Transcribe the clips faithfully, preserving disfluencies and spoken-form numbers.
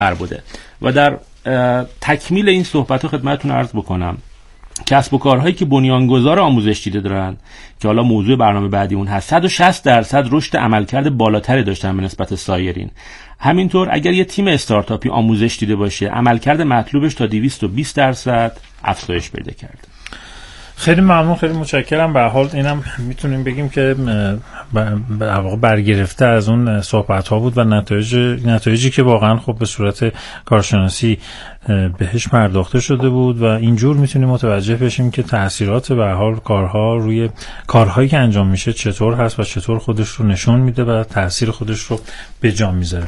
بوده. و در تکمیل این صحبت خدمتتون عرض بکنم کسب و کارهایی که بنیانگذار آموزش دیده دارن که حالا موضوع برنامه بعدی اون هست، صد و شصت درصد رشد عملکرد بالاتری داشتن به نسبت سایرین. همینطور اگر یه تیم استارتاپی آموزش دیده باشه، عملکرد مطلوبش تا دویست و بیست درصد افزایش پیدا کرده. خیلی ممنون، خیلی متشکرم. به هر حال اینم میتونیم بگیم که به واقع برگرفته از اون صحبت ها بود و نتایج نتایجی که واقعا خب به صورت کارشناسی بهش پرداخته شده بود و اینجور میتونیم متوجه بشیم که تاثیرات به هر حال کارها روی کارهایی که انجام میشه چطور هست و چطور خودش رو نشون میده و تاثیر خودش رو به جا میذاره.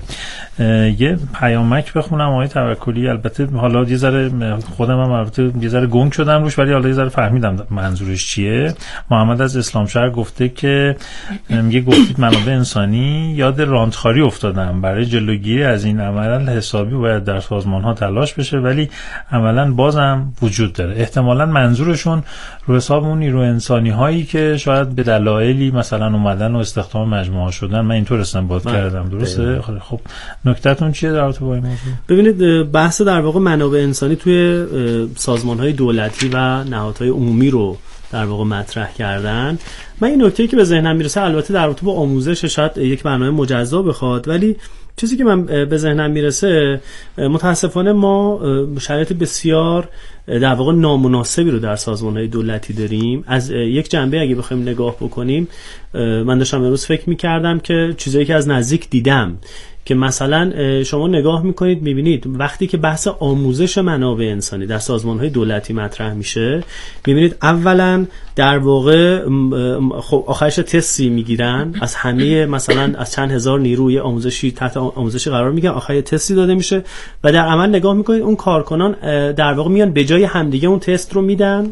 یه پیامک بخونم آقای توکلی، البته حالا یه ذره خودم هم البته یه ذره گنگ شدم روش ولی حالا یه ذره فهمیدم منظورش چیه. محمد از اسلامشهر گفته که میگه گفتید منابع انسانی یاد راندخاری افتادم، برای جلوگیری از این عمل حسابی باید در سازمان‌ها تلاش بشه ولی عملاً بازم وجود داره. احتمالاً منظورشون رو حساب اون نیرو انسانی هایی که شاید به دلایلی مثلا اومدن و استخدام مجموعه شدن. من اینطور استنباط کردم، درسته؟ خب نکتهتون چیه در رابطه با این موضوع؟ ببینید بحث در واقع منابع انسانی توی سازمان‌های دولتی و نهادهای عمومی رو در واقع مطرح کردن. من این نکته‌ای که به ذهنم میرسه، البته در رابطه با آموزش شاید یک برنامه مجزا بخواد، ولی چیزی که من به ذهنم میرسه متاسفانه ما شرایط بسیار در واقع نامناسبی رو در سازمان‌های دولتی داریم. از یک جنبه اگه بخوایم نگاه بکنیم، من داشتم امروز فکر می‌کردم که چیزایی که از نزدیک دیدم که مثلا شما نگاه میکنید میبینید وقتی که بحث آموزش منابع انسانی در سازمان‌های دولتی مطرح میشه، میبینید اولا در واقع خب آخرش تستی میگیرن از همه مثلا از چند هزار نیروی آموزشی تحت آموزشی قرار میگیرن، آخر تستی داده میشه و در عمل نگاه میکنید اون کارکنان در واقع میان به جای همدیگه اون تست رو میدن،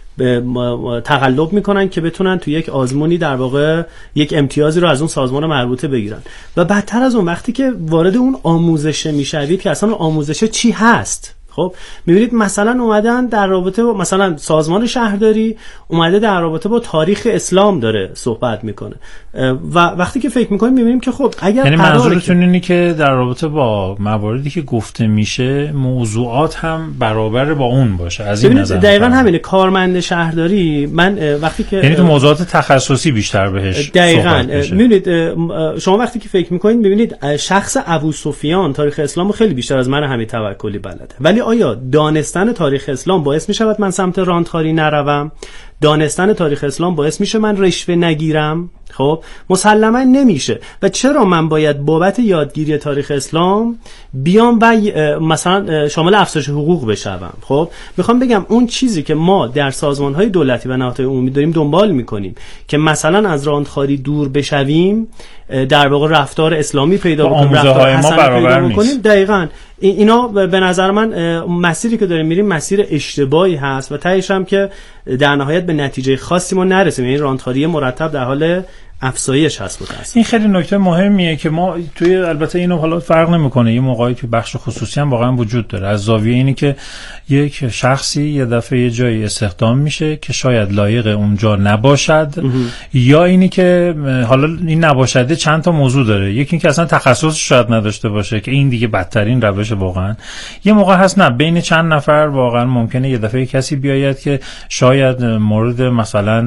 تقلب میکنن که بتونن تو یک آزمونی در واقع یک امتیازی رو از اون سازمان مربوطه بگیرن. و بدتر از اون وقتی که وارد اون آموزش میشوید که اصلا آموزش چی هست، خب میبینید مثلا اومدن در رابطه با مثلا سازمان شهرداری اومده در رابطه با تاریخ اسلام داره صحبت میکنه و وقتی که فکر میکنیم میبینیم که خب اگر یعنی منظورتون اینه که در رابطه با مواردی که گفته میشه موضوعات هم برابر با اون باشه. از این نظر دقیقاً همینه. کارمند شهرداری من وقتی که یعنی تو موضوعات تخصصی بیشتر بهش دقیقاً میبینید شما وقتی که فکر میکنید میبینید شخص ابو سفیان تاریخ اسلام خیلی بیشتر از من همین توکلی بلده، ولی آیا دانستن تاریخ اسلام باعث می شود من سمت راندخاری نروم؟ دانستن تاریخ اسلام باعث میشه من رشوه نگیرم؟ خب مسلما نمیشه. و چرا من باید بابت یادگیری تاریخ اسلام بیام و مثلا شامل افزایش حقوق بشوم؟ خب میخوام بگم اون چیزی که ما در سازمان‌های دولتی و نهادهای عمومی داریم دنبال میکنیم که مثلا از راندخاری دور بشویم، در واقع رفتار اسلامی پیدا بکنیم، رفتار حسن پیدا بکنیم، دقیقاً اینا به نظر من مسیری که داریم میریم مسیر اشتباهی هست و تهش هم که در نهایت به نتیجه خاصی ما نرسیم. یعنی راندخاری مرتب در حال افزایش هست بود. این خیلی نکته مهمیه که ما توی البته اینو حالا فرق نمیکنه، یه موقعی تو بخش خصوصی هم واقعا وجود داره. از زاویه اینی که یک شخصی یه دفعه یه جایی استخدام میشه که شاید لایق اونجا نباشد یا اینی که حالا این نباشده چند تا موضوع داره. یکی این که اصلا تخصصش شاید نداشته باشه که این دیگه بدترین روش واقعا. یه موقع هست نه بین چند نفر واقعا ممکنه یه دفعه کسی بیاید که شاید مورد مثلا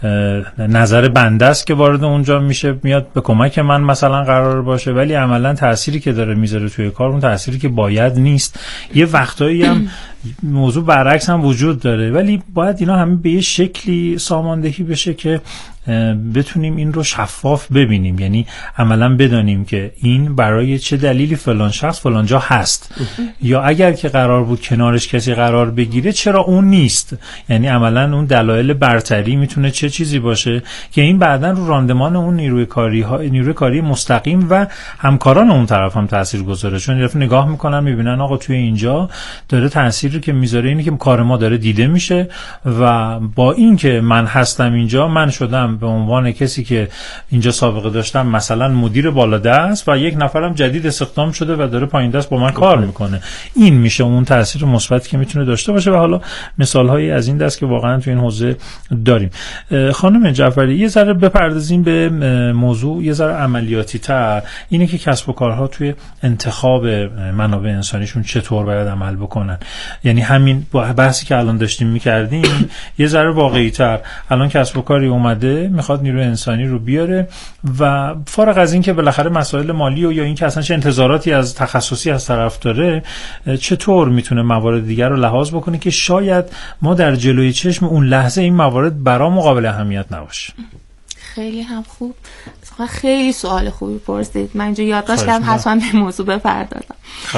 نظر بنده است که وارد اونجا میشه، میاد به کمک من مثلا قرار باشه، ولی عملا تأثیری که داره میذاره توی کار اون تأثیری که باید نیست. یه وقتایی هم موضوع برعکس هم وجود داره، ولی باید اینا همه به یه شکلی ساماندهی بشه که بتونیم این رو شفاف ببینیم، یعنی عملا بدانیم که این برای چه دلیلی فلان شخص فلان جا هست یا اگر که قرار بود کنارش کسی قرار بگیره چرا اون نیست. یعنی عملا اون دلایل برتری میتونه چه چیزی باشه که این بعداً رو راندمان اون نیروی کاری ها نیروی کاری مستقیم و همکاران اون طرف هم تاثیر گذاره. چون یه نگاه میکنن میبینن آقا توی اینجا داره تاثیر تأثیری که میذاره اینه که کار ما داره دیده میشه و با این که من هستم اینجا، من شدم به عنوان کسی که اینجا سابقه داشتم مثلا مدیر بالادست و یک نفرم جدید استخدام شده و داره پایین دست با من کار میکنه. این میشه اون تأثیر مثبتی که میتونه داشته باشه و حالا مثالهایی از این دست که واقعا تو این حوزه داریم. خانم جعفری یه ذره بپردازیم به موضوع یه ذره عملیاتی تر، اینه که کسب و کارها توی انتخاب منابع انسانیشون چطور باید عمل بکنن. یعنی همین بحثی که الان داشتیم میکردیم یه ذره واقعی تر. الان کسب و کاری اومده میخواد نیروی انسانی رو بیاره و فارغ از این که بالاخره مسائل مالی و یا این که اصلا چه انتظاراتی از تخصصی از طرف داره، چطور میتونه موارد دیگر رو لحاظ بکنه که شاید ما در جلوی چشم اون لحظه این موارد برام قابل اهمیت نباشه. خیلی هم خوب، خیلی سوال خوبی پرسید. من اینجا یادداشت کردم حتما به موضوع بپردازم.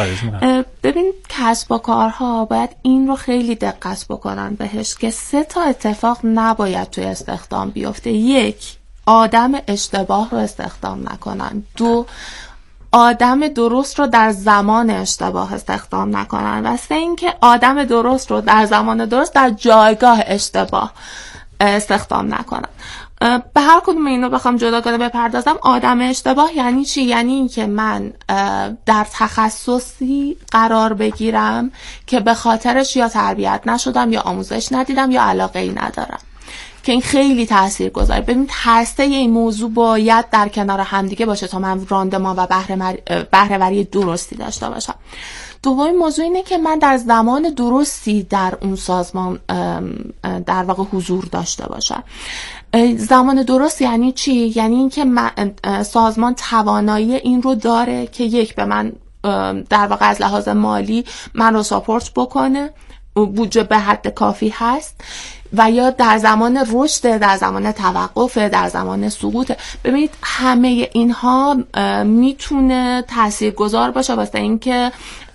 ببین کسب و کارها باید این رو خیلی دقت بکنن بهش که سه تا اتفاق نباید توی استخدام بیفته. یک، آدم اشتباه رو استخدام نکنن. دو، آدم درست رو در زمان اشتباه استخدام نکنن. و سه اینکه آدم درست رو در زمان درست در جایگاه اشتباه استخدام نکنن. به هر کدوم اینو بخوام جداگانه بپردازم، آدم اشتباه یعنی چی؟ یعنی این که من در تخصصی قرار بگیرم که به خاطرش یا تربیت نشدم یا آموزش ندیدم یا علاقه ای ندارم، که این خیلی تأثیر گذاره. ببین هر سه این موضوع باید در کنار همدیگه باشه تا من راندمان و بهره‌وری درستی داشته باشم. دومین موضوع اینه که من در زمان درستی در اون سازمان در واقع حضور داشته باشم. زمان درست یعنی چی؟ یعنی اینکه سازمان توانایی این رو داره که یک، به من در واقع از لحاظ مالی من رو ساپورت بکنه، بودجه به حد کافی هست، و یا در زمان رشد، در زمان توقف، در زمان سقوط. ببینید همه اینها میتونه تاثیرگذار باشه واسه اینکه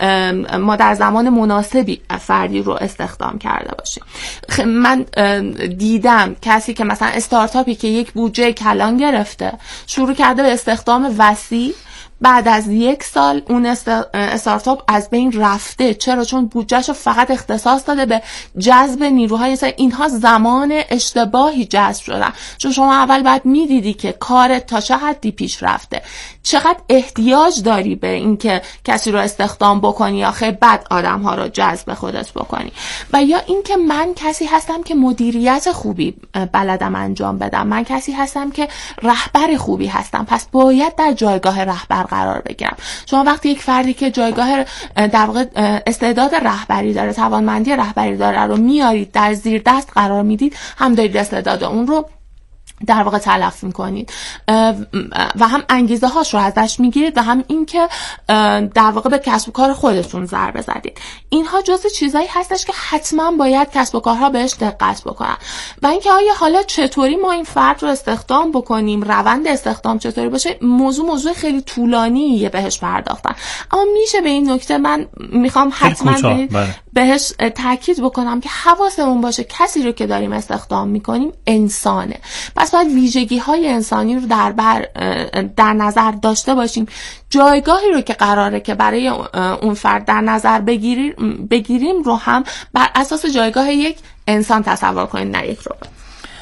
ما در زمان مناسبی فردی رو استخدام کرده باشیم. من دیدم کسی که مثلا استارتاپی که یک بودجه کلان گرفته شروع کرده به استخدام وسیع، بعد از یک سال اون استارتاپ از بین رفته. چرا؟ چون بودجهشو فقط اختصاص داده به جذب نیروهای انسانی. اینها زمان اشتباهی جذب شدن، چون شما اول باید میدیدی که کارت تا چه حدی پیش رفته، چقدر احتیاج داری به اینکه کسی رو استخدام بکنی یا خیلی بعد آدم‌ها رو جذب خودت بکنی. و یا اینکه من کسی هستم که مدیریت خوبی بلدم انجام بدم، من کسی هستم که رهبر خوبی هستم، پس باید در جایگاه رهبر قرار بگیرم. شما وقتی یک فردی که جایگاه در واقع استعداد رهبری داره، توانمندی رهبری داره رو میارید در زیر دست قرار میدید، هم دارید استعداد اون رو در واقع تلف میکنید و هم انگیزه هاش رو ازش میگیرید و هم این که در واقع به کسب و کار خودتون ضربه زدید. اینها جزء چیزایی هستش که حتما باید کسب و کارها بهش دقت بکنن. و اینکه آیا حالا چطوری ما این فرد رو استخدام بکنیم، روند استخدام چطوری باشه، موضوع موضوع خیلی طولانیه بهش پرداختن. اما میشه به این نکته من میخوام حتما به بهش تاکید بکنم که حواسمون باشه کسی رو که داریم استخدام میکنیم انسانه. پس باید ویژگی های انسانی رو در بر در نظر داشته باشیم. جایگاهی رو که قراره که برای اون فرد در نظر بگیریم بگیریم رو هم بر اساس جایگاه یک انسان تصور کنیم، نه یک ربات.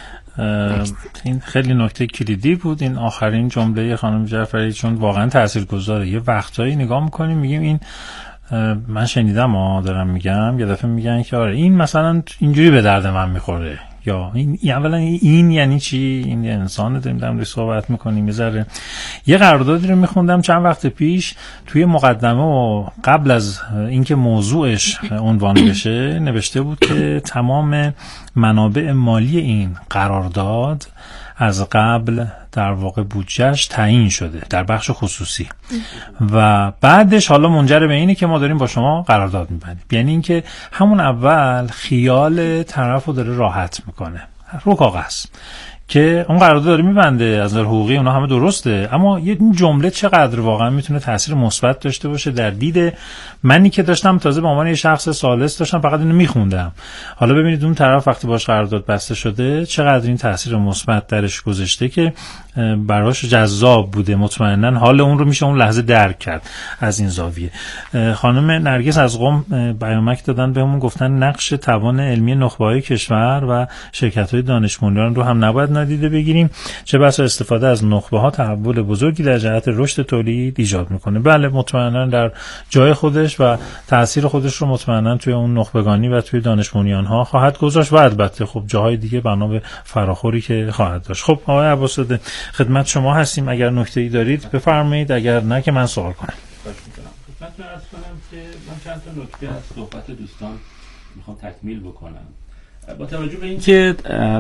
این خیلی نکته کلیدی بود این آخرین جمله خانم جعفری، چون واقعا تاثیرگذاره. یه وقتایی نگاه میکنیم میگیم این من شنیدم ها دارم میگم، یه دفعه میگن که آره این مثلا اینجوری به درد من میخوره، یا این اولا این یعنی چی؟ این انسان داریم در موردش صحبت میکنیم. یه ذره یه قراردادی رو میخوندم چند وقت پیش توی مقدمه و قبل از اینکه موضوعش عنوان بشه نوشته بود که تمام منابع مالی این قرارداد از قبل در واقع بودجهش تعیین شده در بخش خصوصی و بعدش حالا منجر به اینه که ما داریم با شما قرارداد می‌بندیم. یعنی اینکه همون اول خیال طرفو داره راحت میکنه رو کاغذ که اون قرارداد داره میبنده از نظر حقوقی اونا همه درسته، اما یه جمله چقدر واقعا میتونه تاثیر مثبت داشته باشه در دید منی که داشتم تازه به عنوان یه شخص ثالث داشتم فقط اینو میخوندم. حالا ببینید اون طرف وقتی باش قرارداد بسته شده چقدر این تاثیر مثبت درش گذاشته که براش جذاب بوده. مطمئنا حال اون رو میشه اون لحظه درک کرد از این زاویه. خانم نرگس از قم پیامک دادن بهمون، گفتن نقش توان علمی نخبه‌های کشور و شرکت‌های دانش بنیان رو هم نباید نادیده بگیریم، چه بسا استفاده از نخبه‌ها تحول بزرگی در جهت رشد تولید ایجاد میکنه. بله مطمئنا در جای خودش و تاثیر خودش رو مطمئنا توی اون نخبگانی و توی دانش بنیان‌ها خواهد گذاشت و البته خب جاهای دیگه بنا به فراخوری که خواهد داشت. خب آقای عباس‌زاده خدمت شما هستیم، اگر نکته‌ای دارید بفرمایید، اگر نه که من سوال کنم. خدمتتون عرض کنم که من چند تا نکته از صحبت دوستان میخوام تکمیل بکنم. با توجه به اینکه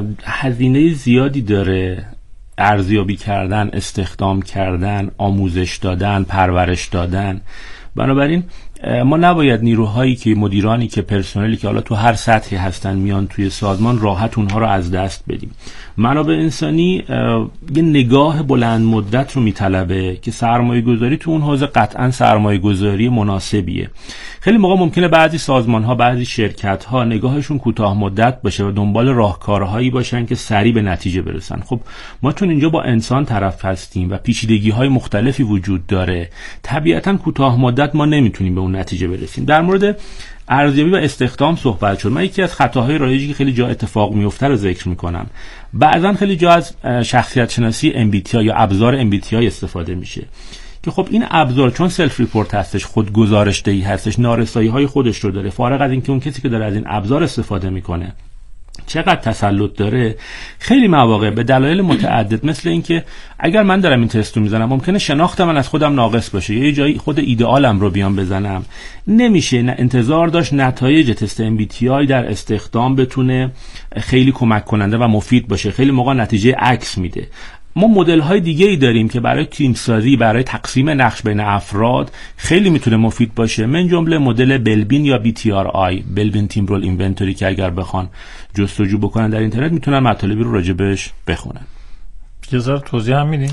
هزینه زیادی داره ارزیابی کردن، استخدام کردن، آموزش دادن، پرورش دادن، بنابراین ما نباید نیروهایی که مدیرانی که پرسنلی که حالا تو هر سطحی هستن میان توی سازمان راحت اونها رو از دست بدیم. منابع انسانی یه نگاه بلند مدت رو میطلبه که سرمایه گذاری تو اون حوزه قطعا سرمایه گذاری مناسبیه. خیلی موقع ممکنه بعضی سازمان ها، بعضی شرکت ها نگاهشون کوتاه مدت باشه و دنبال راهکارهایی باشن که سریع به نتیجه برسن. خب ما چون اینجا با انسان طرف هستیم و پیچیدگی های مختلفی وجود داره، طبیعتا کوتاه مدت ما نمیتونیم به اون نتیجه برسیم. در مورد ارزیابی و استخدام صحبت شد. من یکی از خطاهای رایجی که خیلی جا اتفاق میفته رو ذکر میکنم. بعضا خیلی جا از شخصیت شناسی ام بی تی آی یا ابزار ام بی تی آی استفاده میشه که خب این ابزار چون سلف ریپورت هستش، خود گزارش دهی هستش، نارسایی های خودش رو داره. فارغ از اینکه اون کسی که داره از این ابزار استفاده میکنه چقدر تسلط داره، خیلی مواقع به دلایل متعدد، مثل اینکه اگر من دارم این تست رو میزنم ممکنه شناخت من از خودم ناقص باشه، یه جایی خود ایدئالم رو بیام بزنم، نمیشه نه انتظار داشت نتایج تست ام بی تی آی در استخدام بتونه خیلی کمک کننده و مفید باشه. خیلی موقع نتیجه عکس میده. ما مدل های دیگه ای داریم که برای تیم سازی، برای تقسیم نقش بین افراد خیلی میتونه مفید باشه، من جمله مدل بلبین یا بی تی آر آی، بلبین تیم رول اینونتوری، که اگر بخوان جستجو بکنن در اینترنت میتونن مطالبی رو راجبش بخونن. یه ذره توضیح هم میدین؟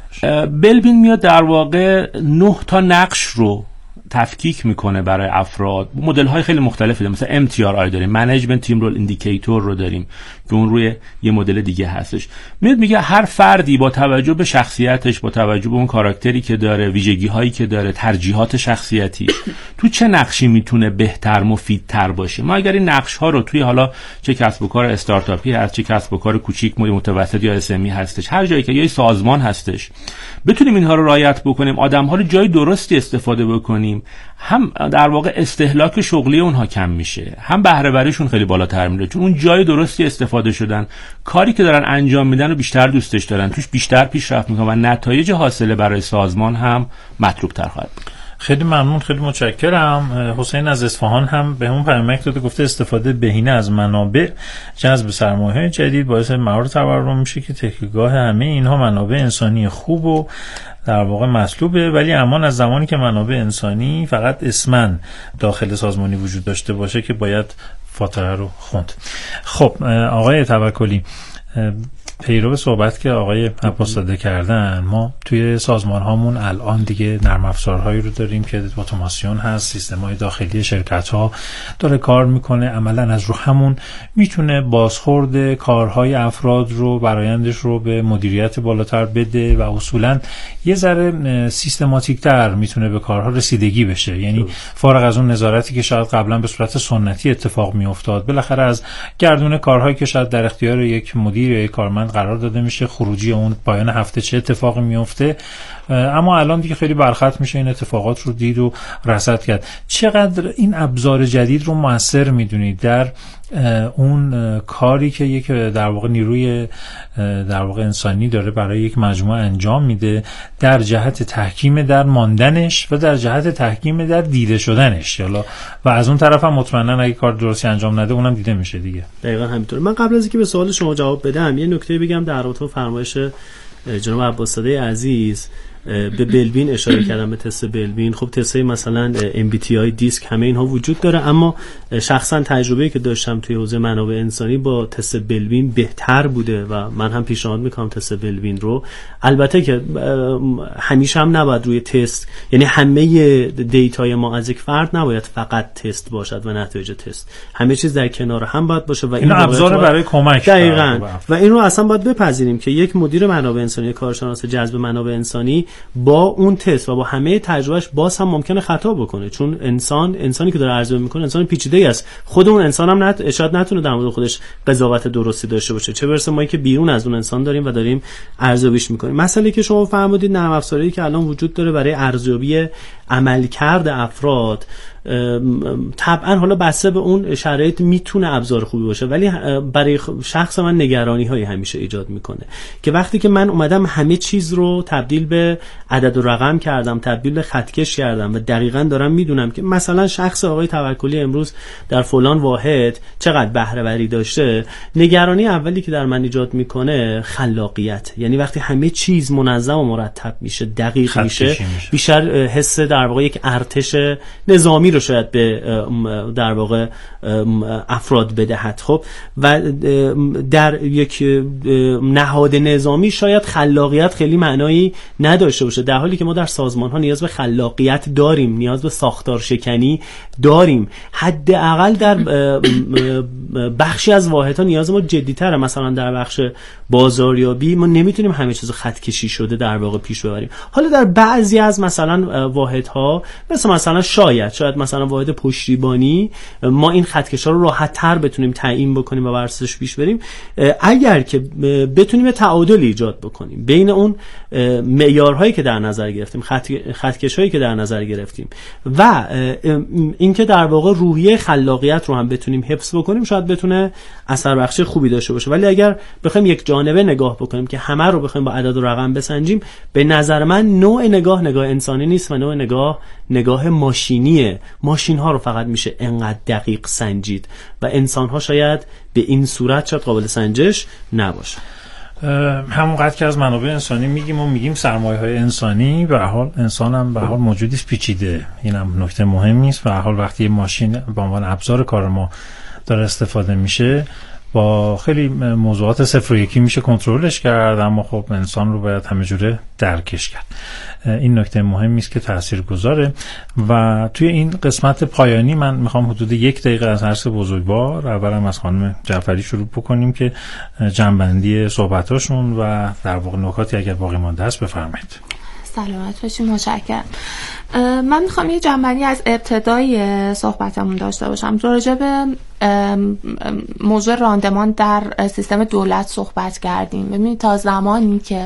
بلبین میاد در واقع نه تا نقش رو تفکیک میکنه برای افراد. مدل های خیلی مختلفی داریم، مثلا ام تی آر آی داریم، منیجمنت تیم رول ایندیکیتور رو داریم که اون روی یه مدل دیگه هستش. میاد میگه هر فردی با توجه به شخصیتش، با توجه به اون کاراکتری که داره، ویژگی هایی که داره، ترجیحات شخصیتی، تو چه نقشی میتونه بهتر، مفیدتر باشه. ما اگر این نقش ها رو توی حالا چه کسب و کار استارتاپی هست، چه کسب و کار کوچیک، متوسط یا اس ام ای هستش، هر جایی که یه سازمان هستش، بتونیم اینها رو رعایت بکنیم، آدم ها رو جای درستی استفاده بکنیم، هم در واقع استهلاک شغلی اونها کم میشه، هم بهره وریشون خیلی بالاتر میره، چون اون جای درستی استفاده شدن، کاری که دارن انجام میدن و بیشتر دوستش دارن، توش بیشتر پیشرفت میکنن و نتایج حاصله برای سازمان هم مطلوب تر خواهد بود. خیلی ممنون، خیلی متشکرم. حسین از اصفهان هم به همون پیامک داده، گفته استفاده بهینه از منابع، جذب سرمایه‌های جدید باعث مهار تورم میشه که تکیه‌گاه همه اینها منابع انسانی خوب و در واقع مطلوبه، ولی امان از زمانی که منابع انسانی فقط اسماً داخل سازمانی وجود داشته باشه که باید فاتحه رو خوند. خب آقای توکلی، پیرو صحبت که آقای عباس‌زاده کردن، ما توی سازمان هامون الان دیگه نرم افزارهایی رو داریم که اتوماسیون هست، سیستم‌های داخلی شرکت‌ها داره کار میکنه، عملاً از رو همون میتونه بازخورد کارهای افراد رو، برآیندش رو به مدیریت بالاتر بده و اصولاً یه ذره سیستماتیک‌تر میتونه به کارها رسیدگی بشه. یعنی فارغ از اون نظارتی که شاید قبلا به صورت سنتی اتفاق میافتاد، بالاخره از گردون کارهایی که شاید در اختیار یک مدیر یا یک کارمند قرار داده میشه، خروجی اون پایان هفته چه اتفاقی میفته، اما الان دیگه خیلی برخط میشه این اتفاقات رو دید و رصد کرد. چقدر این ابزار جدید رو موثر میدونید در اون کاری که یک در واقع نیروی در واقع انسانی داره برای یک مجموعه انجام میده، در جهت تحکیم در ماندنش و در جهت تحکیم در دیده شدنش، یالا و از اون طرف هم مطمئنا اگه کار درستی انجام نده اونم دیده میشه دیگه. دقیقاً همینطوره. من قبل از اینکه به سوال شما جواب بدم یه نکته بگم در رابطه با فرمایش جناب عباس‌زاده عزیز. به بلوین اشاره کردم، به تست بلوین. خب تستای مثلا ام بی تی آی دیسک همه اینها وجود داره، اما شخصا تجربه‌ای که داشتم توی حوزه منابع انسانی با تست بلوین بهتر بوده و من هم پیشنهاد میکنم تست بلوین رو. البته که همیشه هم نباید روی تست، یعنی همه دیتای ما از یک فرد نباید فقط تست باشد و نتایج تست، همه چیز در کنار هم باید باشه و این ابزار برای کمک. دقیقاً. و این رو اصلا باید بپذیریم که یک مدیر منابع انسانی، کارشناس جذب منابع انسانی با اون تست و با همه تجربهش باز هم ممکنه خطا بکنه، چون انسان انسانی که داره ارزیابی میکنه انسان پیچیده‌ای است. خود اون انسان هم نت... شاید نتونه در مورد خودش قضاوت درستی داشته باشه، چه برسه ما که بیرون از اون انسان داریم و داریم ارزیابیش میکنیم. مسئله که شما فرمودید نرم افزاری که الان وجود داره برای ارزیابی عملکرد افراد، طبعا حالا بسته به اون شرایط میتونه ابزار خوبی باشه، ولی برای شخص من نگرانی های همیشه ایجاد میکنه که وقتی که من اومدم همه چیز رو تبدیل به عدد و رقم کردم، تبدیل به خطکش کردم و دقیقاً دارم میدونم که مثلا شخص آقای توکلی امروز در فلان واحد چقدر بهره وری داشته، نگرانی اولی که در من ایجاد میکنه خلاقیت. یعنی وقتی همه چیز منظم و مرتب میشه، دقیق میشه، میشه، بیشتر حس در واقع یک ارتش نظامی رو شاید به در واقع افراد بدهد. خب و در یک نهاد نظامی شاید خلاقیت خیلی معنایی نداشته باشه، در حالی که ما در سازمان ها نیاز به خلاقیت داریم، نیاز به ساختار شکنی داریم. حداقل در بخشی از واحدها نیاز ما جدی‌تره. مثلا در بخش بازاریابی ما نمیتونیم همه چیز خط کشی شده در واقع پیش ببریم. حالا در بعضی از مثلا واحدها مثل مثلا شاید شاید مثلا واحد پشتیبانی ما این خطکش‌ها رو راحت‌تر بتونیم تعیین بکنیم و بر اساسش پیش بریم، اگر که بتونیم تعادل ایجاد بکنیم بین اون معیارهایی که در نظر گرفتیم، خط خطکش‌هایی که در نظر گرفتیم و اینکه در واقع روحیه خلاقیت رو هم بتونیم حفظ بکنیم، شاید بتونه اثر بخشی خوبی داشته باشه. ولی اگر بخوایم یک جانبه نگاه بکنیم که همه رو بخوایم با عدد و رقم بسنجیم، به نظر من نوع نگاه نگاه انسانی نیست و نوع نگاه نگاه ماشینیه. ماشین ها رو فقط میشه انقدر دقیق سنجید و انسان ها شاید به این صورت شاید قابل سنجش نباشه. همونقدر که از منابع انسانی میگیم و میگیم سرمایه های انسانی، به هر حال انسان هم به هر حال موجودی است پیچیده. اینم نکته مهمی است. به هر حال وقتی ماشین به عنوان ابزار کار ما داره استفاده میشه، با خیلی موضوعات صفر و یکی میشه کنترلش کرد، اما خب انسان رو باید همه جوره درکش کرد. این نکته مهمی است که تاثیرگذاره. و توی این قسمت پایانی من میخوام حدود یک دقیقه از عرض بزرگوار اولم از خانم جعفری شروع بکنیم که جنبندی صحبتاشون و در واقع نکاتی اگر باقی مانده است بفرمایید. سلامت باشید. متشکرم. من میخوام یه جنبندی از ابتدای صحبتمون داشته باشم. راجع به موضوع راندمان در سیستم دولت صحبت کردیم. ببینید تا زمانی که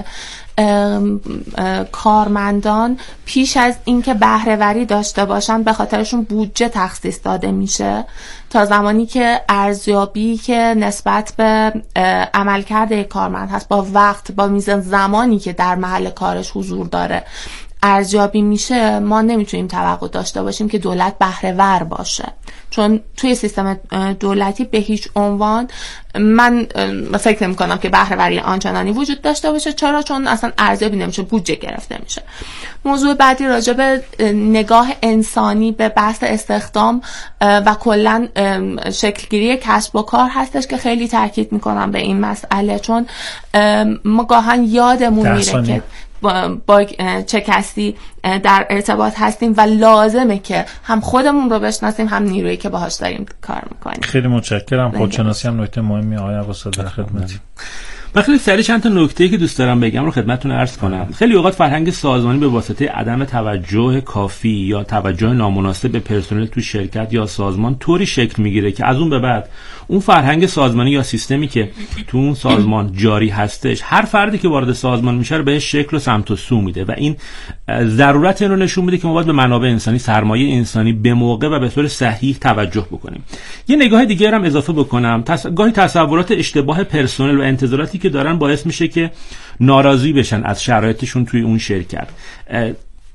کارمندان پیش از اینکه بهره وری داشته باشن به خاطرشون بودجه تخصیص داده میشه، تا زمانی که ارزیابی که نسبت به عملکرد یک کارمند هست با وقت، با میزان زمانی که در محل کارش حضور داره ارزیابی میشه، ما نمیتونیم توقع داشته باشیم که دولت بهره ور باشه. چون توی سیستم دولتی به هیچ عنوان من فکر نمی کنم که بهره وری آنچنانی وجود داشته باشه. چرا؟ چون اصلا ارزیابی نمیشه، بودجه گرفته میشه. موضوع بعدی راجع به نگاه انسانی به بحث استخدام و کلا شکلگیری کسب و کار هستش که خیلی تاکید میکنم به این مسئله، چون ما گاهن یادمون میره که با چه کسی در ارتباط هستیم و لازمه که هم خودمون رو بشناسیم هم نیرویی که باهاش داریم کار میکنیم. خیلی متشکرم. خودشناسی هم نکته مهمی. آقای عباسی در خدمتیم. من خیلی سریع چند تا نکته‌ای که دوست دارم بگم رو خدمتتون عرض کنم. خیلی اوقات فرهنگ سازمانی به واسطه عدم توجه کافی یا توجه نامناسب به پرسنل تو شرکت یا سازمان طوری شکل میگیره که از اون به بعد اون فرهنگ سازمانی یا سیستمی که تو اون سازمان جاری هستش، هر فردی که وارد سازمان میشه رو بهش شکل و سمت و سو میده و این ضرورت این رو نشون میده که ما باید به منابع انسانی، سرمایه انسانی به موقع و به طور صحیح توجه بکنیم. یه نگاه دیگه هم اضافه بکنم. تص... گاهی تصورات اشتباه پرسنل و انتظاراتی که دارن باعث میشه که ناراضی بشن از شرایطشون توی اون شرکت.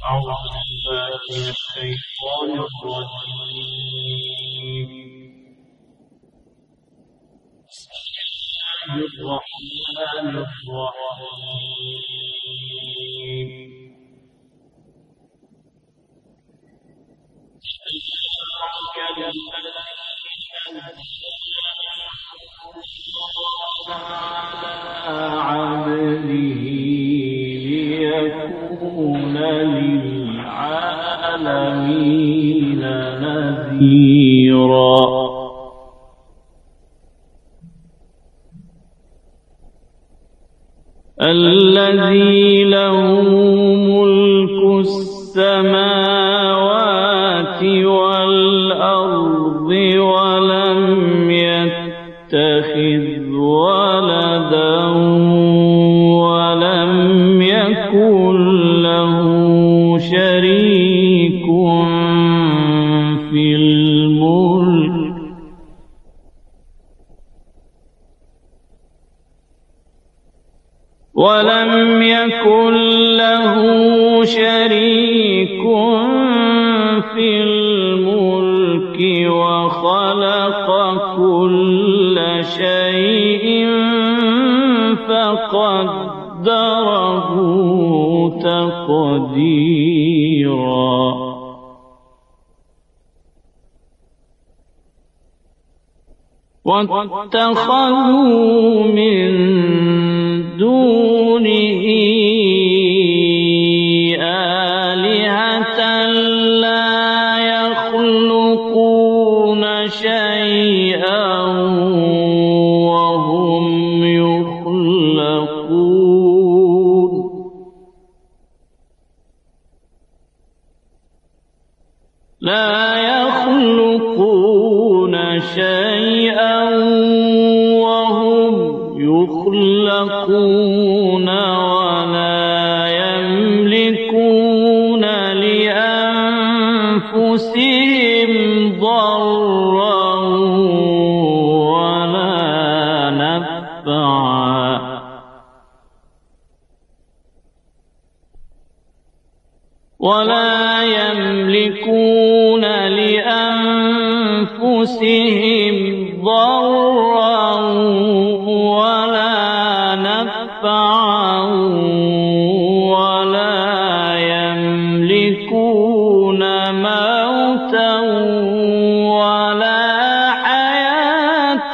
أعوذ بالله من الشيطان الرجيم. بسم الله الرحمن الرحيم. عبده ليكون للعالمين نذيرا. الذي له ملك السماوات والأرض ولم يتخذ ولدا ولم يكن له شريك في الملك ولم يكن له شريك في الملك وخلق كل شيء فقدره تقديرا. واتخذوا من دونه آلهة لا يخلقون شيئا وهم يخلقون. لا يخلقون شيئا وهم يخلقون ولا يملكون لأنفسهم ضرا ولا نفعا ولا يملكون لأنفسهم ضرا ولا نفعا ولا يملكون موتا ولا حياة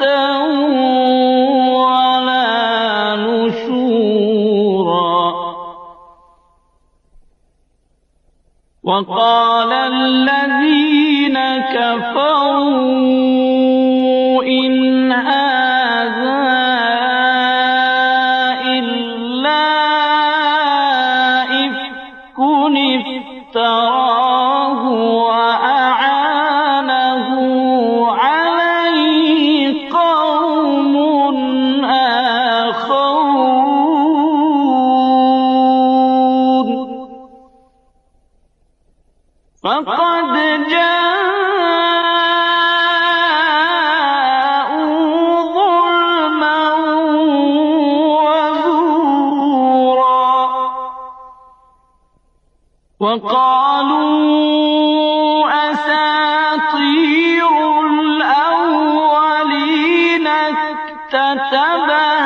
ولا نشورا. وقال الذين كفروا إن هذا إلا إفك افتراه وأعانه عليه قوم آخرون. فقد جاءوا ظلما وزورا. وقالوا أساطير الأولين اكتتبها